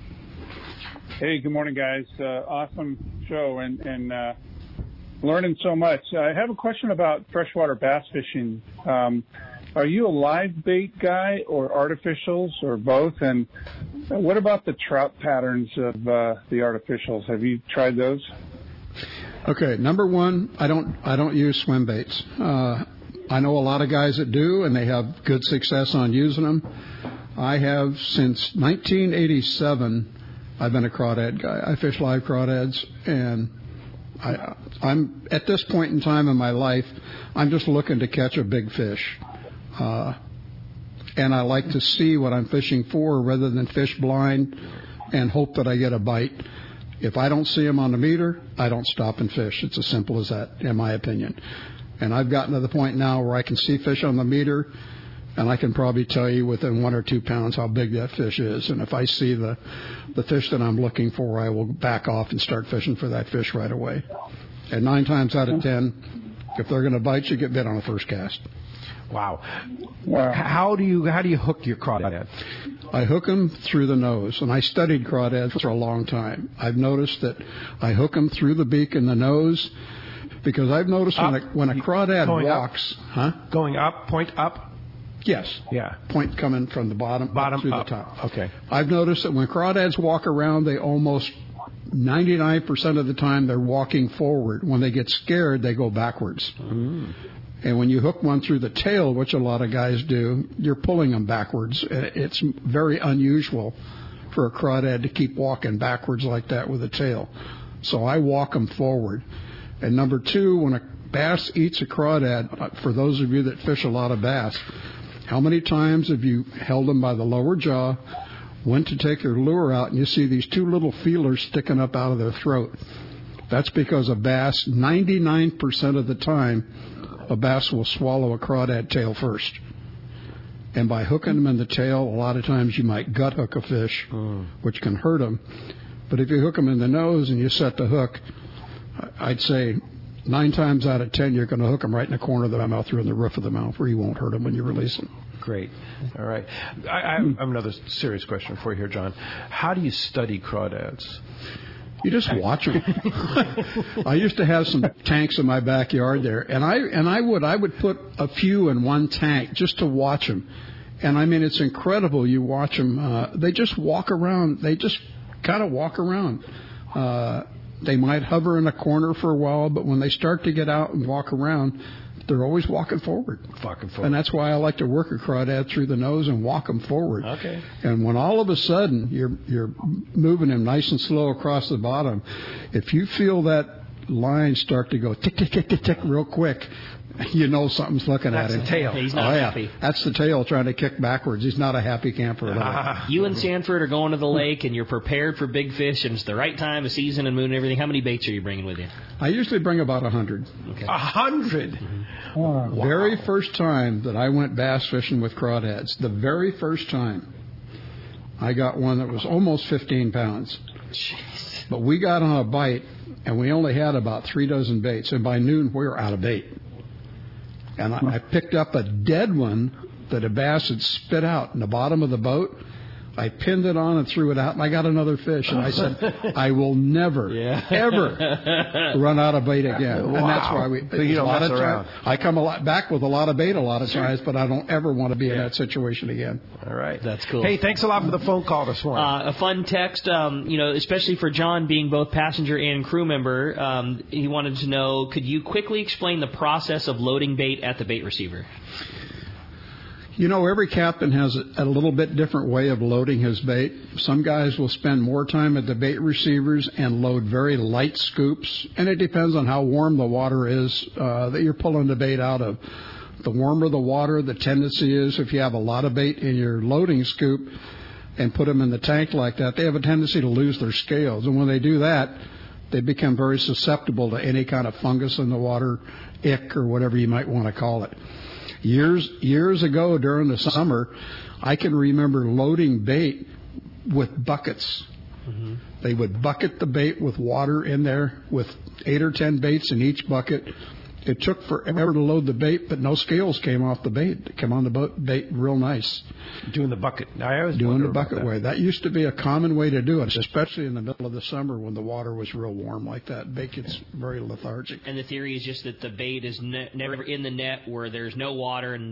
Hey, good morning, guys. Awesome show and learning so much. I have a question about freshwater bass fishing. Are you a live bait guy or artificials or both? And what about the trout patterns of the artificials? Have you tried those? Okay, number one, I don't use swim baits. I know a lot of guys that do, and they have good success on using them. I have since 1987. I've been a crawdad guy. I fish live crawdads, and I'm at this point in time in my life, I'm just looking to catch a big fish. And I like to see what I'm fishing for rather than fish blind and hope that I get a bite. If I don't see them on the meter, I don't stop and fish. It's as simple as that, in my opinion. And I've gotten to the point now where I can see fish on the meter, and I can probably tell you within 1 or 2 pounds how big that fish is. And if I see the fish that I'm looking for, I will back off and start fishing for that fish right away. And 9 times out of 10, if they're going to bite you, get bit on the first cast. Wow. How do you hook your crawdad? I hook them through the nose, and I studied crawdads for a long time. I've noticed that I hook them through the beak and the nose, because I've noticed when a crawdad walks, going up, point up. Yes. Yeah. Point coming from the bottom through up. the top. Okay. I've noticed that when crawdads walk around, they almost 99% of the time they're walking forward. When they get scared, they go backwards. And when you hook one through the tail, which a lot of guys do, you're pulling them backwards. It's very unusual for a crawdad to keep walking backwards like that with a tail. So I walk them forward. And number two, when a bass eats a crawdad, for those of you that fish a lot of bass, how many times have you held them by the lower jaw, went to take your lure out, and you see these 2 little feelers sticking up out of their throat? That's because a bass, 99% of the time, a bass will swallow a crawdad tail first. And by hooking them in the tail, a lot of times you might gut hook a fish, which can hurt them. But if you hook them in the nose and you set the hook, I'd say 9 times out of 10, you're going to hook them right in the corner of the mouth or in the roof of the mouth where you won't hurt them when you release them. Great. All right. I have another serious question for you here, John. How do you study crawdads? You just watch them. I used to have some tanks in my backyard there, and I would put a few in one tank just to watch them. And I mean, it's incredible. You watch them. They just walk around. They just kind of walk around. They might hover in a corner for a while, but when they start to get out and walk around, they're always walking forward. And that's why I like to work a crawdad through the nose and walk them forward. Okay. And when all of a sudden you're moving them nice and slow across the bottom, if you feel that line start to go tick, tick, tick, tick, tick real quick, you know something's looking at him. That's the tail. He's not happy. That's the tail trying to kick backwards. He's not a happy camper at all. You and Sanford are going to the lake, and you're prepared for big fish, and it's the right time of season and moon and everything. How many baits are you bringing with you? I usually bring about 100. Okay. 100? Mm-hmm. Wow. Very first time that I went bass fishing with crawdads, the very first time, I got one that was almost 15 pounds. Jeez. But we got on a bite, and we only had about 3 dozen baits, and by noon we were out of bait. And I picked up a dead one that a bass had spit out in the bottom of the boat. I pinned it on and threw it out, and I got another fish. And I said, I will never, ever run out of bait again. Wow. And that's why we. So you don't mess around. I come back with a lot of bait a lot of times, but I don't ever want to be in that situation again. All right, that's cool. Hey, thanks a lot for the phone call this morning. A fun text, especially for John being both passenger and crew member. He wanted to know, could you quickly explain the process of loading bait at the bait receiver? You know, every captain has a little bit different way of loading his bait. Some guys will spend more time at the bait receivers and load very light scoops, and it depends on how warm the water is that you're pulling the bait out of. The warmer the water, the tendency is if you have a lot of bait in your loading scoop and put them in the tank like that, they have a tendency to lose their scales. And when they do that, they become very susceptible to any kind of fungus in the water, ick or whatever you might want to call it. Years ago during the summer, I can remember loading bait with buckets. Mm-hmm. They would bucket the bait with water in there with 8 or 10 baits in each bucket. It took forever to load the bait, but no scales came off the bait. It came on the bait real nice. Doing the bucket. I always doing the bucket way. That used to be a common way to do it, especially in the middle of the summer when the water was real warm like that. Bait gets very lethargic. And the theory is just that the bait is never in the net where there's no water and the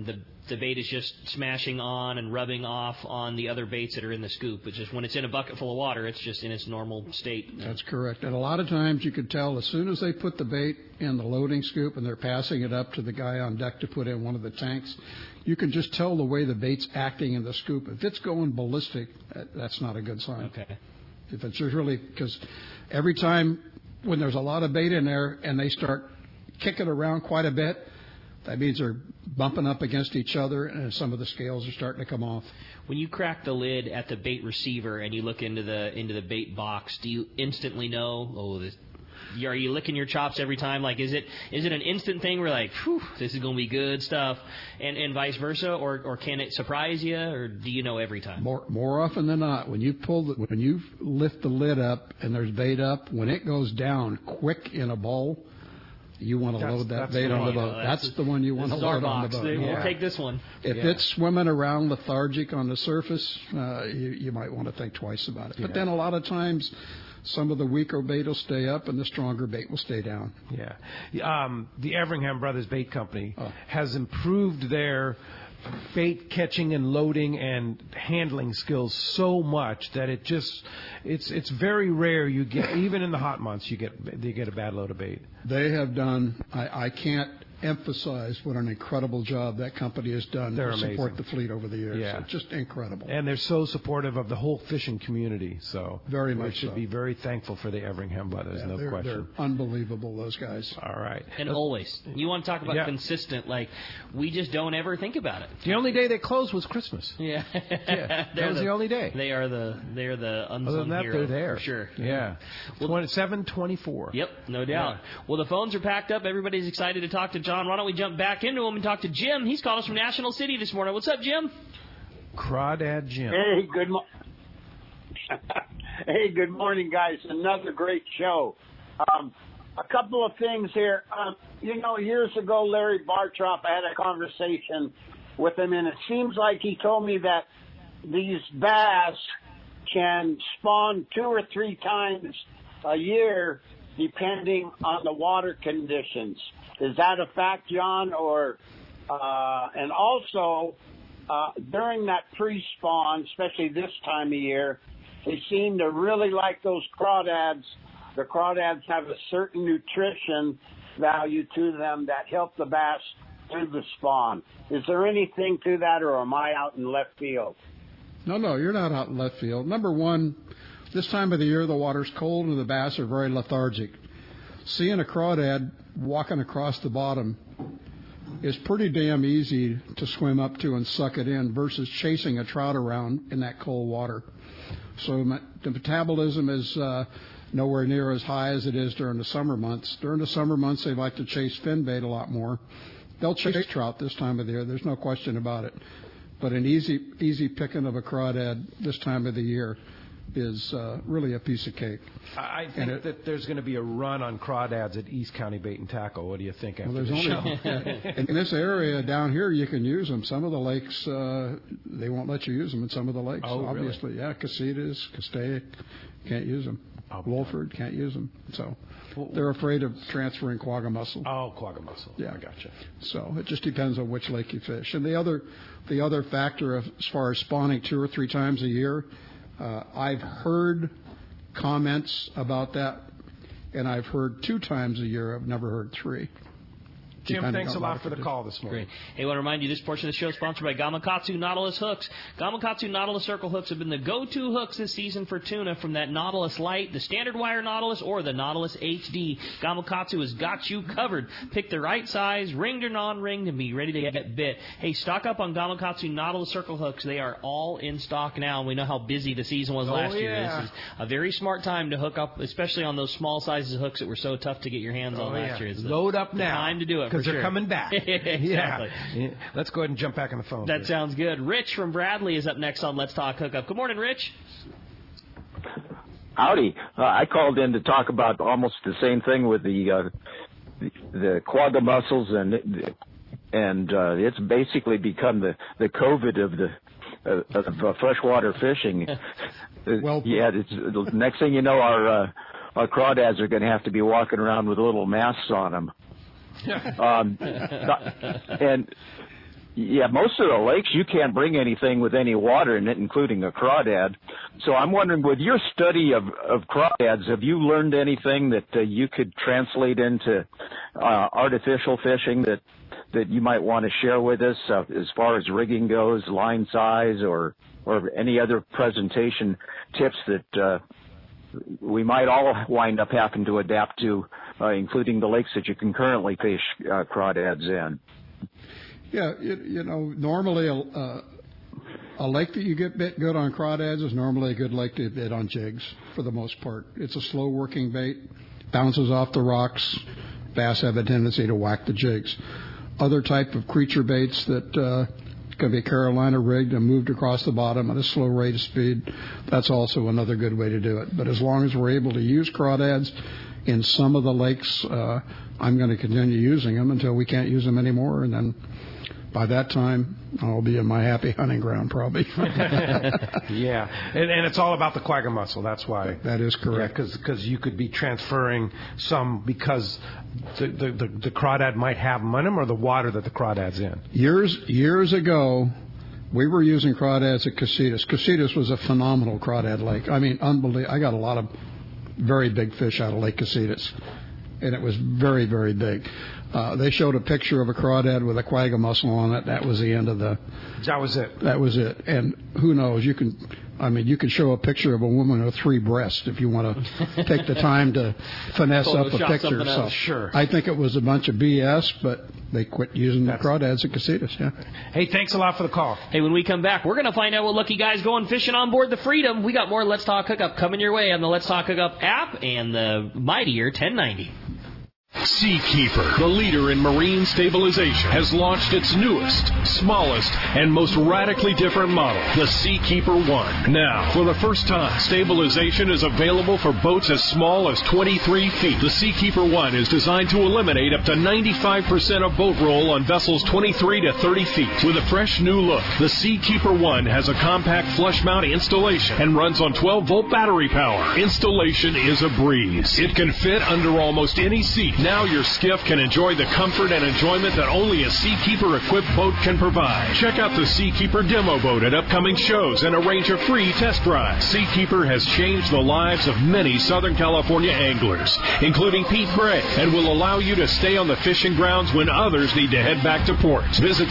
the bait is just smashing on and rubbing off on the other baits that are in the scoop. It's just when it's in a bucket full of water, it's just in its normal state. That's correct. And a lot of times you can tell as soon as they put the bait in the loading scoop and they're passing it up to the guy on deck to put in one of the tanks, you can just tell the way the bait's acting in the scoop. If it's going ballistic, that's not a good sign. Okay. If it's really, because every time when there's a lot of bait in there and they start kicking around quite a bit, that means they're bumping up against each other, and some of the scales are starting to come off. When you crack the lid at the bait receiver and you look into the bait box, do you instantly know? Are you licking your chops every time? Like, is it an instant thing where like, whew, this is going to be good stuff, and vice versa, or can it surprise you, or do you know every time? More often than not, when you lift the lid up and there's bait up, when it goes down quick in a bowl, you want to load that bait on the boat. That's the one you want to load on the boat. We'll take this one. If it's swimming around lethargic on the surface, you might want to think twice about it. But then a lot of times, some of the weaker bait will stay up and the stronger bait will stay down. Yeah. The Everingham Brothers Bait Company has improved their bait catching and loading and handling skills so much that it's very rare you get, even in the hot months, you get a bad load of bait. They have done, I can't emphasize what an incredible job that company has done to support the fleet over the years. Yeah. It's just incredible. And they're so supportive of the whole fishing community. So very much we should be very thankful for the Everingham Brothers, no question. They're unbelievable, those guys. All right. And always. You want to talk about consistent, like, we just don't ever think about it. The only day they closed was Christmas. Yeah. That was the only day. They are the unsung Other than that, hero, they're there. For sure. Yeah. 7:24. Yep, no doubt. Yeah. Well, the phones are packed up. Everybody's excited to talk to John. Why don't we jump back into him and talk to Jim? He's called us from National City this morning. What's up, Jim? Crawdad Jim. Hey, Hey, good morning, guys. Another great show. A couple of things here. Years ago, Larry Bartrop, I had a conversation with him, and it seems like he told me that these bass can spawn 2 or 3 times a year depending on the water conditions. Is that a fact, John? And also, during that pre-spawn, especially this time of year, they seem to really like those crawdads. The crawdads have a certain nutrition value to them that help the bass through the spawn. Is there anything to that, or am I out in left field? No, you're not out in left field. Number one, this time of the year, the water's cold and the bass are very lethargic. Seeing a crawdad walking across the bottom is pretty damn easy to swim up to and suck it in versus chasing a trout around in that cold water. So the metabolism is nowhere near as high as it is during the summer months. During the summer months, they like to chase fin bait a lot more. They'll chase trout this time of the year. There's no question about it. But an easy picking of a crawdad this time of the year is really a piece of cake. I think that there's going to be a run on crawdads at East County Bait and Tackle. What do you think after the show? In this area down here, you can use them. Some of the lakes, they won't let you use them in some of the lakes. Oh, obviously. Really? Yeah, Casitas, Castaic, can't use them. Wolford, can't use them. So they're afraid of transferring quagga mussel. Oh, quagga mussel. Yeah, I gotcha. So it just depends on which lake you fish. And the other factor of, as far as spawning 2 or 3 times a year, I've heard comments about that, and I've heard 2 times a year. I've never heard 3. Jim, thanks a lot for the call this morning. Great. Hey, I want to remind you, this portion of the show is sponsored by Gamakatsu Nautilus Hooks. Gamakatsu Nautilus Circle Hooks have been the go-to hooks this season for tuna, from that Nautilus Light, the standard wire Nautilus, or the Nautilus HD. Gamakatsu has got you covered. Pick the right size, ringed or non-ringed, and be ready to get bit. Hey, stock up on Gamakatsu Nautilus Circle Hooks. They are all in stock now, and we know how busy the season was last year. This is a very smart time to hook up, especially on those small sizes of hooks that were so tough to get your hands on last year. It's Load up now. Time to do it. Because they're coming back. Exactly. Yeah. Let's go ahead and jump back on the phone. That sounds good. Rich from Bradley is up next on Let's Talk Hookup. Good morning, Rich. Howdy. I called in to talk about almost the same thing with the quagga mussels, and it's basically become the COVID of freshwater fishing. The next thing you know, our crawdads are going to have to be walking around with little masks on them. And most of the lakes, you can't bring anything with any water in it, including a crawdad. So I'm wondering, with your study of crawdads, have you learned anything that you could translate into artificial fishing that you might want to share with us as far as rigging goes, line size, or any other presentation tips that we might all wind up having to adapt to, including the lakes that you can currently fish crawdads in? Yeah, normally a lake that you get bit good on crawdads is normally a good lake to bit on jigs for the most part. It's a slow-working bait, bounces off the rocks. Bass have a tendency to whack the jigs. Other type of creature baits that can be Carolina rigged and moved across the bottom at a slow rate of speed, that's also another good way to do it. But as long as we're able to use crawdads in some of the lakes, I'm going to continue using them until we can't use them anymore, and then by that time, I'll be in my happy hunting ground, probably. Yeah, and it's all about the quagga mussel. That's why. That is correct. Because you could be transferring some because the crawdad might have them in them, or the water that the crawdad's in. Years ago, we were using crawdads at Casitas. Casitas was a phenomenal crawdad lake. I mean, unbelievable. I got a lot of very big fish out of Lake Casitas, and it was very, very big. They showed a picture of a crawdad with a quagga mussel on it. That was the end of the... That was it. That was it. And who knows, you can show a picture of a woman with 3 breasts if you want to take the time to finesse up a picture. So sure. I think it was a bunch of BS, but they quit using the crawdads at Casitas, yeah. Hey, thanks a lot for the call. Hey, when we come back, we're going to find out what lucky guy's going fishing on board the Freedom. We got more Let's Talk Hookup coming your way on the Let's Talk Hookup app and the mightier 1090. Seakeeper, the leader in marine stabilization, has launched its newest, smallest, and most radically different model, the Seakeeper 1. Now, for the first time, stabilization is available for boats as small as 23 feet. The Seakeeper 1 is designed to eliminate up to 95% of boat roll on vessels 23 to 30 feet. With a fresh new look, the Seakeeper 1 has a compact flush mount installation and runs on 12-volt battery power. Installation is a breeze. It can fit under almost any seat. Now your skiff can enjoy the comfort and enjoyment that only a Seakeeper-equipped boat can provide. Check out the Seakeeper demo boat at upcoming shows and arrange a free test drive. Seakeeper has changed the lives of many Southern California anglers, including Pete Gray, and will allow you to stay on the fishing grounds when others need to head back to port. Visit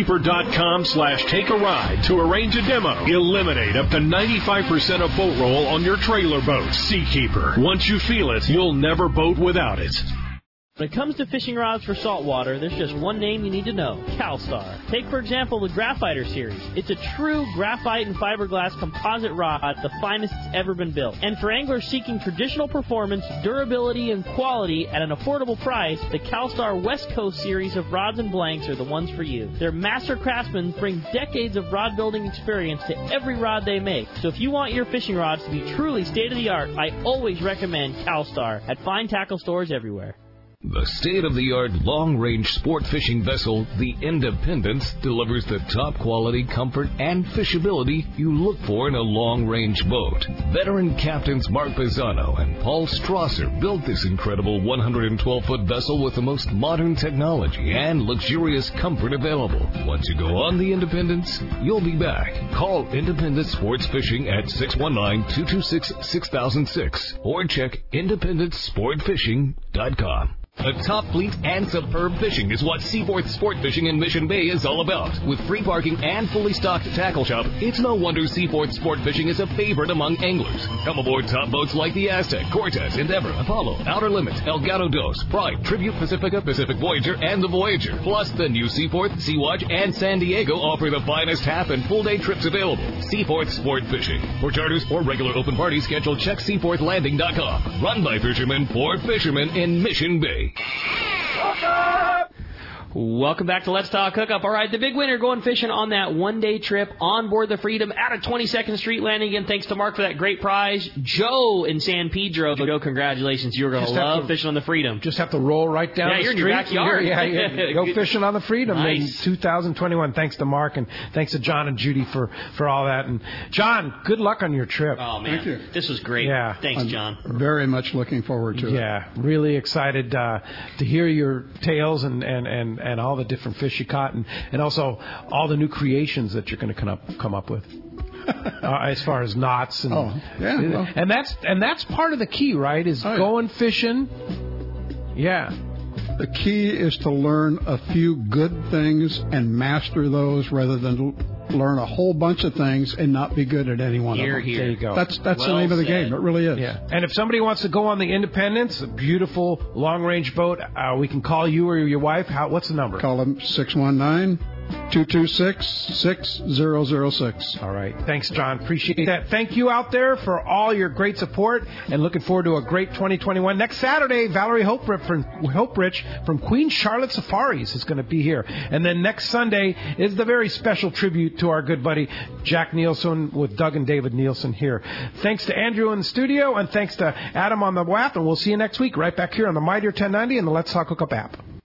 Seakeeper.com/take-a-ride to arrange a demo. Eliminate up to 95% of boat roll on your trailer boat. Seakeeper. Once you feel it, you'll never boat without it. When it comes to fishing rods for saltwater, there's just one name you need to know, CalStar. Take, for example, the Graphiter series. It's a true graphite and fiberglass composite rod, the finest it's ever been built. And for anglers seeking traditional performance, durability, and quality at an affordable price, the CalStar West Coast series of rods and blanks are the ones for you. Their master craftsmen bring decades of rod building experience to every rod they make. So if you want your fishing rods to be truly state-of-the-art, I always recommend CalStar at fine tackle stores everywhere. The state-of-the-art long-range sport fishing vessel, the Independence, delivers the top quality, comfort, and fishability you look for in a long-range boat. Veteran captains Mark Bizzano and Paul Strasser built this incredible 112-foot vessel with the most modern technology and luxurious comfort available. Once you go on the Independence, you'll be back. Call Independence Sports Fishing at 619-226-6006 or check IndependenceSportFishing.com. The top fleet and superb fishing is what Seaforth Sport Fishing in Mission Bay is all about. With free parking and fully stocked tackle shop, it's no wonder Seaforth Sport Fishing is a favorite among anglers. Come aboard top boats like the Aztec, Cortez, Endeavor, Apollo, Outer Limits, El Gato Dos, Pride, Tribute Pacifica, Pacific Voyager, and the Voyager. Plus, the new Seaforth, Sea-Watch, and San Diego offer the finest half and full day trips available. Seaforth Sport Fishing. For charters or regular open parties, schedule check SeaforthLanding.com. Run by fishermen for fishermen in Mission Bay. Welcome back to Let's Talk Hookup. All right, the big winner going fishing on that one-day trip on board the Freedom out of 22nd Street Landing. Again, thanks to Mark for that great prize. Joe in San Pedro. Joe, congratulations. You're going to love fishing on the Freedom. Just have to roll right down the street. You're in your backyard. Yeah. Go fishing on the Freedom in 2021. Thanks to Mark and thanks to John and Judy for all that. And John, good luck on your trip. Oh, man. Thank you. This was great. Yeah. Thanks, John. Very much looking forward to it. Yeah, really excited to hear your tales and and all the different fish you caught, and also all the new creations that you're going to come up with. As far as knots and and that's part of the key, right? Is going fishing. Yeah. The key is to learn a few good things and master those rather than learn a whole bunch of things and not be good at any one of them. Here. There you go. That's the name of the game. It really is. Yeah. And if somebody wants to go on the Independence, a beautiful long-range boat, we can call you or your wife. What's the number? Call them 619-226-6006. All right. Thanks, John. Appreciate that. Thank you out there for all your great support and looking forward to a great 2021. Next Saturday, Valerie Hoprich from Queen Charlotte Safaris is going to be here. And then next Sunday is the very special tribute to our good buddy Jack Nielsen with Doug and David Nielsen here. Thanks to Andrew in the studio and thanks to Adam on the WAP. And we'll see you next week right back here on the Mightier 1090 and the Let's Talk Hookup app.